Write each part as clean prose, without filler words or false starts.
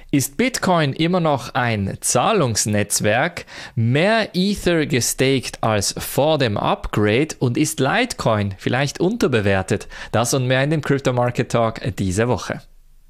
Ist Bitcoin immer noch ein Zahlungsnetzwerk, mehr Ether gestaked als vor dem Upgrade und ist Litecoin vielleicht unterbewertet? Das und mehr in dem Crypto Market Talk diese Woche.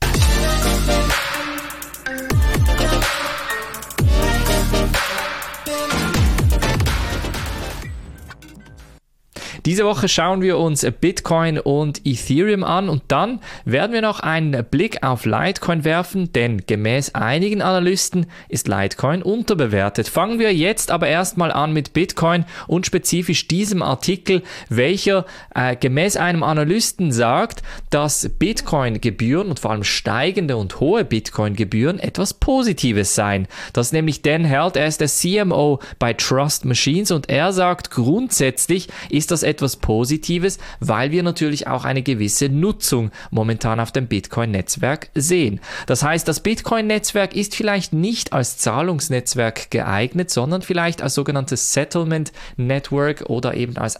Diese Woche schauen wir uns Bitcoin und Ethereum an und dann werden wir noch einen Blick auf Litecoin werfen, denn gemäß einigen Analysten ist Litecoin unterbewertet. Fangen wir jetzt aber erstmal an mit Bitcoin und spezifisch diesem Artikel, welcher gemäß einem Analysten sagt, dass Bitcoin-Gebühren und vor allem steigende und hohe Bitcoin-Gebühren etwas Positives seien. Das ist nämlich Dan Held, er ist der CMO bei Trust Machines und er sagt, grundsätzlich ist das etwas Positives, weil wir natürlich auch eine gewisse Nutzung momentan auf dem Bitcoin-Netzwerk sehen. Das heißt, das Bitcoin-Netzwerk ist vielleicht nicht als Zahlungsnetzwerk geeignet, sondern vielleicht als sogenanntes Settlement Network oder eben als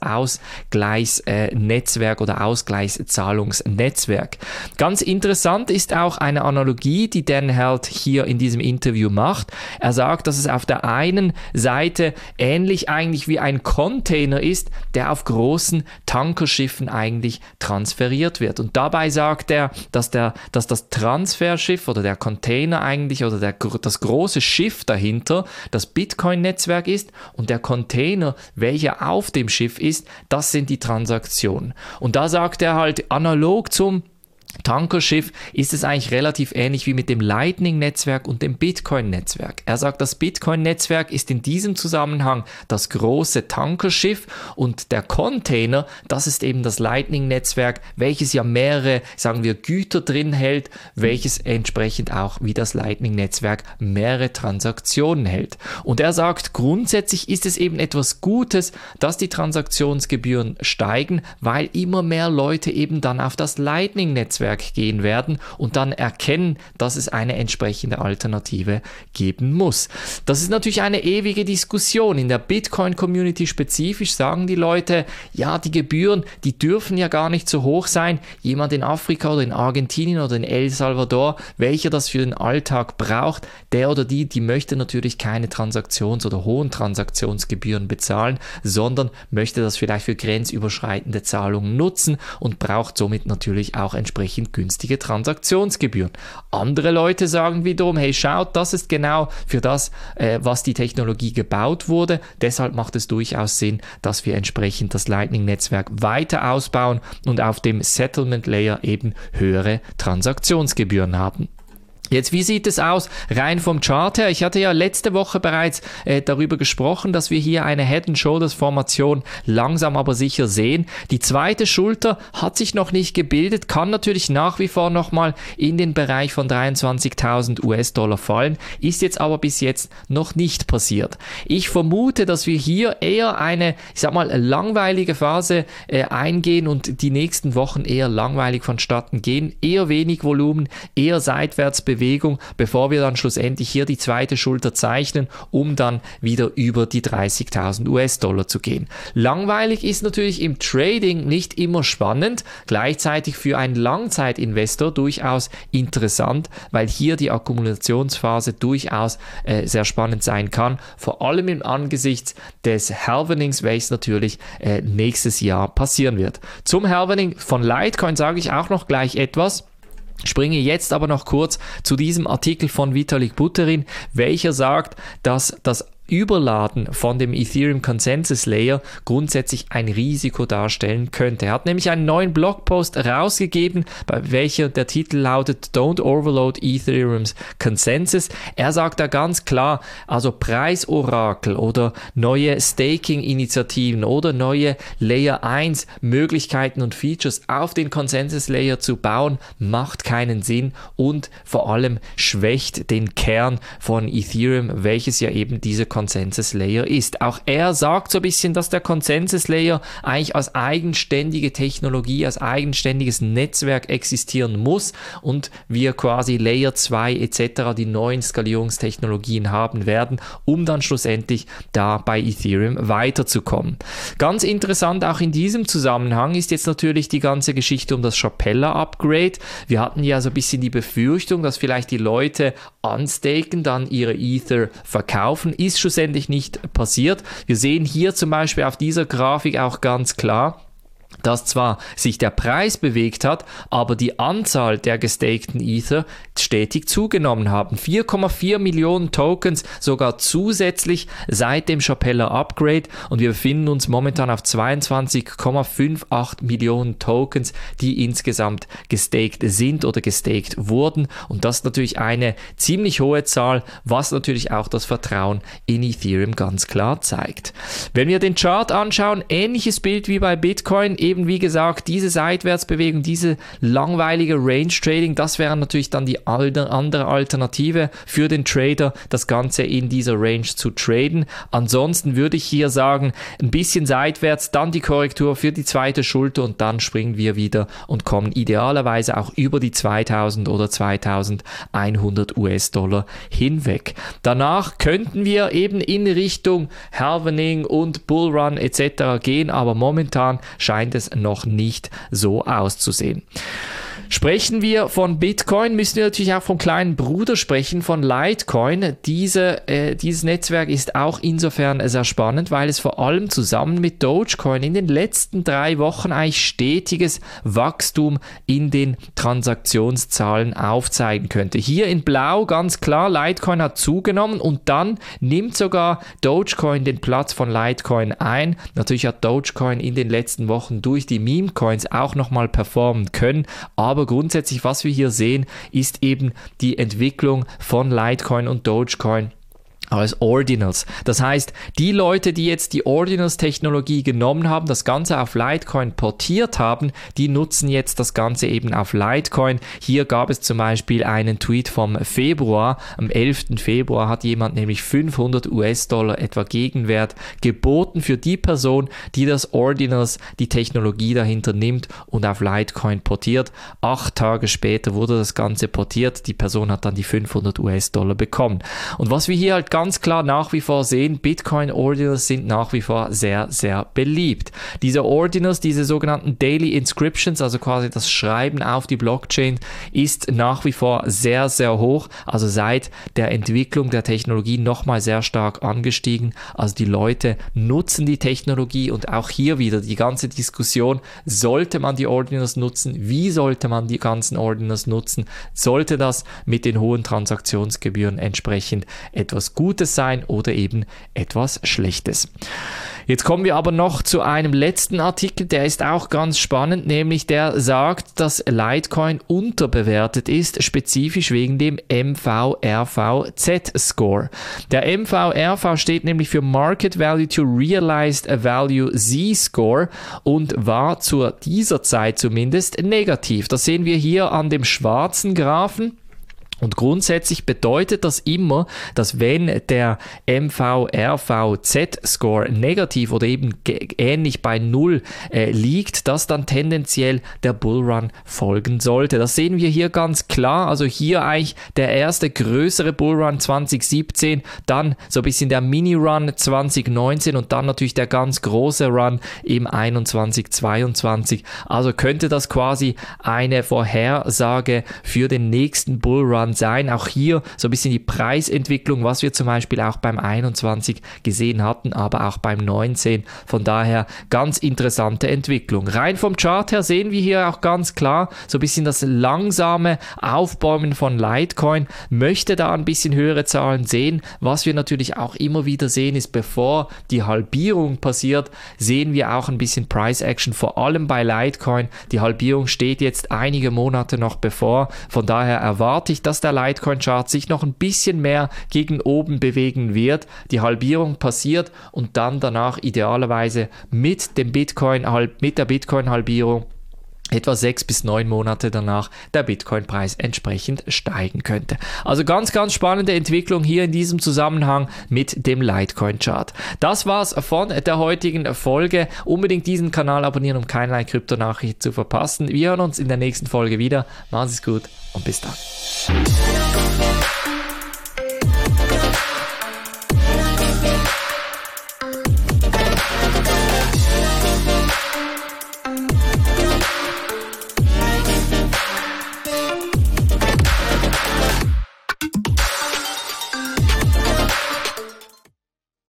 Ausgleichsnetzwerk oder Ausgleichszahlungsnetzwerk. Ganz interessant ist auch eine Analogie, die Dan Held hier in diesem Interview macht. Er sagt, dass es auf der einen Seite ähnlich eigentlich wie ein Container ist, der auf großen Tankerschiffen eigentlich transferiert wird. Und dabei sagt er, dass das Transferschiff oder der Container eigentlich oder das große Schiff dahinter das Bitcoin-Netzwerk ist und der Container, welcher auf dem Schiff ist, das sind die Transaktionen. Und da sagt er halt, analog zum Tankerschiff ist es eigentlich relativ ähnlich wie mit dem Lightning-Netzwerk und dem Bitcoin-Netzwerk. Er sagt, das Bitcoin-Netzwerk ist in diesem Zusammenhang das große Tankerschiff und der Container, das ist eben das Lightning-Netzwerk, welches ja mehrere, sagen wir, Güter drin hält, welches entsprechend auch wie das Lightning-Netzwerk mehrere Transaktionen hält. Und er sagt, grundsätzlich ist es eben etwas Gutes, dass die Transaktionsgebühren steigen, weil immer mehr Leute eben dann auf das Lightning-Netzwerk gehen werden und dann erkennen, dass es eine entsprechende Alternative geben muss. Das ist natürlich eine ewige Diskussion. In der Bitcoin-Community spezifisch sagen die Leute, ja, die Gebühren, die dürfen ja gar nicht so hoch sein. Jemand in Afrika oder in Argentinien oder in El Salvador, welcher das für den Alltag braucht, der oder die möchte natürlich keine Transaktions- oder hohen Transaktionsgebühren bezahlen, sondern möchte das vielleicht für grenzüberschreitende Zahlungen nutzen und braucht somit natürlich auch entsprechend günstige Transaktionsgebühren. Andere Leute sagen wiederum, hey, schaut, das ist genau für das, was die Technologie gebaut wurde. Deshalb macht es durchaus Sinn, dass wir entsprechend das Lightning-Netzwerk weiter ausbauen und auf dem Settlement-Layer eben höhere Transaktionsgebühren haben. Jetzt, wie sieht es aus rein vom Chart her? Ich hatte ja letzte Woche bereits darüber gesprochen, dass wir hier eine Head-and-Shoulders-Formation langsam aber sicher sehen. Die zweite Schulter hat sich noch nicht gebildet, kann natürlich nach wie vor nochmal in den Bereich von 23.000 US-Dollar fallen, ist jetzt aber bis jetzt noch nicht passiert. Ich vermute, dass wir hier eher eine, ich sag mal, langweilige Phase eingehen und die nächsten Wochen eher langweilig vonstatten gehen, eher wenig Volumen, eher Seitwärtsbewegung, bevor wir dann schlussendlich hier die zweite Schulter zeichnen, um dann wieder über die 30.000 US-Dollar zu gehen. Langweilig ist natürlich im Trading nicht immer spannend, gleichzeitig für einen Langzeitinvestor durchaus interessant, weil hier die Akkumulationsphase durchaus sehr spannend sein kann, vor allem im Angesichts des Halvenings, welches natürlich nächstes Jahr passieren wird. Zum Halvening von Litecoin sage ich auch noch gleich etwas. Springe jetzt aber noch kurz zu diesem Artikel von Vitalik Buterin, welcher sagt, dass das Überladen von dem Ethereum Consensus Layer grundsätzlich ein Risiko darstellen könnte. Er hat nämlich einen neuen Blogpost rausgegeben, bei welcher der Titel lautet Don't Overload Ethereum's Consensus. Er sagt da ganz klar, also Preisorakel oder neue Staking-Initiativen oder neue Layer 1 Möglichkeiten und Features auf den Consensus Layer zu bauen, macht keinen Sinn und vor allem schwächt den Kern von Ethereum, welches ja eben diese Consensus Layer ist. Auch er sagt so ein bisschen, dass der Consensus Layer eigentlich als eigenständige Technologie, als eigenständiges Netzwerk existieren muss und wir quasi Layer 2 etc. die neuen Skalierungstechnologien haben werden, um dann schlussendlich da bei Ethereum weiterzukommen. Ganz interessant auch in diesem Zusammenhang ist jetzt natürlich die ganze Geschichte um das Shapella-Upgrade. Wir hatten ja so ein bisschen die Befürchtung, dass vielleicht die Leute unstaken, dann ihre Ether verkaufen, ist schlussendlich nicht passiert. Wir sehen hier zum Beispiel auf dieser Grafik auch ganz klar, dass zwar sich der Preis bewegt hat, aber die Anzahl der gestakten Ether stetig zugenommen haben. 4,4 Millionen Tokens sogar zusätzlich seit dem Shapella Upgrade und wir befinden uns momentan auf 22,58 Millionen Tokens, die insgesamt gestaked sind oder gestaked wurden und das ist natürlich eine ziemlich hohe Zahl, was natürlich auch das Vertrauen in Ethereum ganz klar zeigt. Wenn wir den Chart anschauen, ähnliches Bild wie bei Bitcoin, eben wie gesagt, diese Seitwärtsbewegung, diese langweilige Range Trading, das wäre natürlich dann die andere Alternative für den Trader, das Ganze in dieser Range zu traden. Ansonsten würde ich hier sagen, ein bisschen seitwärts, dann die Korrektur für die zweite Schulter und dann springen wir wieder und kommen idealerweise auch über die 2000 oder 2100 US-Dollar hinweg. Danach könnten wir eben in Richtung Halvening und Bullrun etc. gehen, aber momentan scheint es noch nicht so auszusehen. Sprechen wir von Bitcoin, müssen wir natürlich auch vom kleinen Bruder sprechen, von Litecoin. Dieses Netzwerk ist auch insofern sehr spannend, weil es vor allem zusammen mit Dogecoin in den letzten 3 Wochen eigentlich stetiges Wachstum in den Transaktionszahlen aufzeigen könnte. Hier in Blau ganz klar, Litecoin hat zugenommen und dann nimmt sogar Dogecoin den Platz von Litecoin ein. Natürlich hat Dogecoin in den letzten Wochen durch die Meme-Coins auch nochmal performen können, aber grundsätzlich, was wir hier sehen, ist eben die Entwicklung von Litecoin und Dogecoin als Ordinals. Das heißt, die Leute, die jetzt die Ordinals-Technologie genommen haben, das Ganze auf Litecoin portiert haben, die nutzen jetzt das Ganze eben auf Litecoin. Hier gab es zum Beispiel einen Tweet vom Februar. Am 11. Februar hat jemand nämlich 500 US-Dollar etwa Gegenwert geboten für die Person, die das Ordinals, die Technologie dahinter nimmt und auf Litecoin portiert. 8 Tage später wurde das Ganze portiert. Die Person hat dann die 500 US-Dollar bekommen. Und was wir hier halt ganz klar nach wie vor sehen, Bitcoin Ordinals sind nach wie vor sehr, sehr beliebt. Diese Ordinals, diese sogenannten Daily Inscriptions, also quasi das Schreiben auf die Blockchain, ist nach wie vor sehr, sehr hoch. Also seit der Entwicklung der Technologie nochmal sehr stark angestiegen. Also die Leute nutzen die Technologie und auch hier wieder die ganze Diskussion, sollte man die Ordinals nutzen? Wie sollte man die ganzen Ordinals nutzen? Sollte das mit den hohen Transaktionsgebühren entsprechend etwas Gutes sein oder eben etwas Schlechtes? Jetzt kommen wir aber noch zu einem letzten Artikel, der ist auch ganz spannend, nämlich der sagt, dass Litecoin unterbewertet ist, spezifisch wegen dem MVRV-Z-Score. Der MVRV steht nämlich für Market Value to Realized Value Z-Score und war zu dieser Zeit zumindest negativ. Das sehen wir hier an dem schwarzen Graphen. Und grundsätzlich bedeutet das immer, dass wenn der MVRV-Z-Score negativ oder eben ähnlich bei 0 liegt, dass dann tendenziell der Bullrun folgen sollte. Das sehen wir hier ganz klar. Also hier eigentlich der erste größere Bullrun 2017, dann so ein bisschen der Mini-Run 2019 und dann natürlich der ganz große Run im 21-22. Also könnte das quasi eine Vorhersage für den nächsten Bullrun sein. Auch hier so ein bisschen die Preisentwicklung, was wir zum Beispiel auch beim 21 gesehen hatten, aber auch beim 19. Von daher ganz interessante Entwicklung. Rein vom Chart her sehen wir hier auch ganz klar so ein bisschen das langsame Aufbäumen von Litecoin. Möchte da ein bisschen höhere Zahlen sehen. Was wir natürlich auch immer wieder sehen, ist, bevor die Halbierung passiert, sehen wir auch ein bisschen Price Action, vor allem bei Litecoin. Die Halbierung steht jetzt einige Monate noch bevor. Von daher erwarte ich, dass der Litecoin-Chart sich noch ein bisschen mehr gegen oben bewegen wird. Die Halbierung passiert und dann danach idealerweise mit der Bitcoin-Halbierung etwa 6 bis 9 Monate danach der Bitcoin-Preis entsprechend steigen könnte. Also ganz, ganz spannende Entwicklung hier in diesem Zusammenhang mit dem Litecoin-Chart. Das war's von der heutigen Folge. Unbedingt diesen Kanal abonnieren, um keinerlei Kryptonachrichten zu verpassen. Wir hören uns in der nächsten Folge wieder. Macht es gut und bis dann.